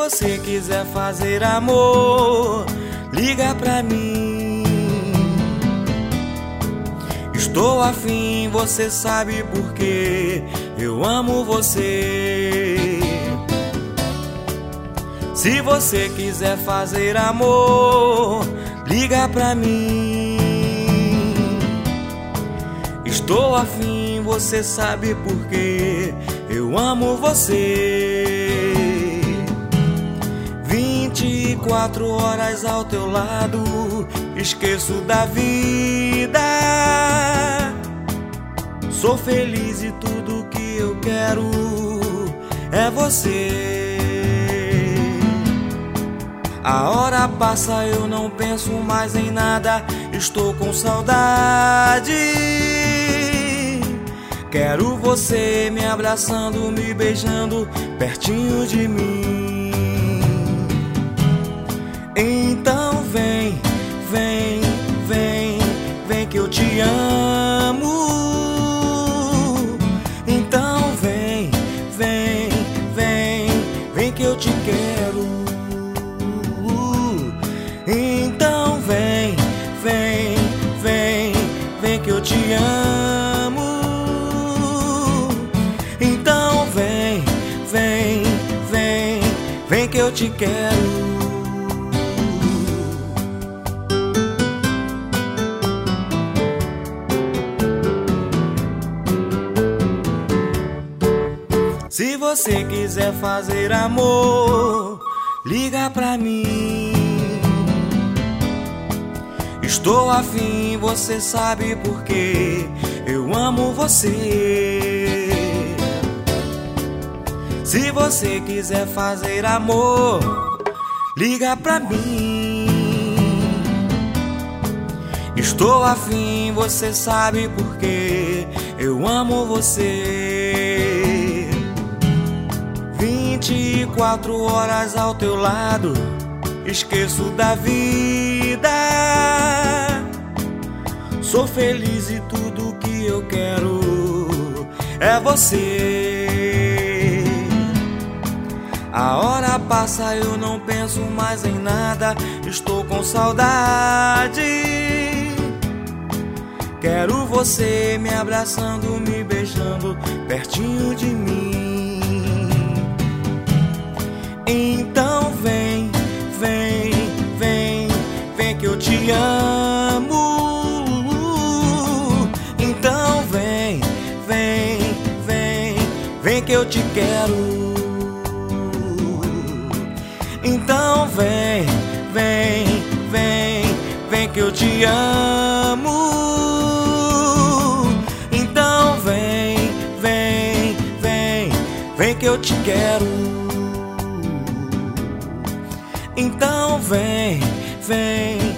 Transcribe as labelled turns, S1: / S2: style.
S1: você quiser fazer amor, liga pra mim. Estou afim, você sabe por quê? Eu amo você. Se você quiser fazer amor, liga pra mim. Estou afim, você sabe por quê? Eu amo você. 24 horas ao teu lado, esqueço da vida. Sou feliz e tudo que eu quero é você. A hora passa, eu não penso mais em nada. Estou com saudade. Quero você me abraçando, me beijando pertinho de mim. Então vem, vem, vem, vem que eu te amo. Então vem, vem, vem, vem que eu te quero. Então vem, vem, vem, vem que eu te amo. Então vem, vem, vem, vem que eu te quero. Se você quiser fazer amor, liga pra mim. Estou afim, você sabe por quê? Eu amo você. Se você quiser fazer amor, liga pra mim. Estou afim, você sabe por quê? Eu amo você. 24 horas ao teu lado, esqueço da vida. Sou feliz e tudo que eu quero é você. A hora passa, eu não penso mais em nada. Estou com saudade. Quero você me abraçando, me beijando pertinho de mim. Então vem, vem, vem, vem que eu te amo. Então vem, vem, vem, vem que eu te quero. Então vem, vem, vem, vem que eu te amo. Então vem, vem, vem, vem que eu te quero. Então vem, vem,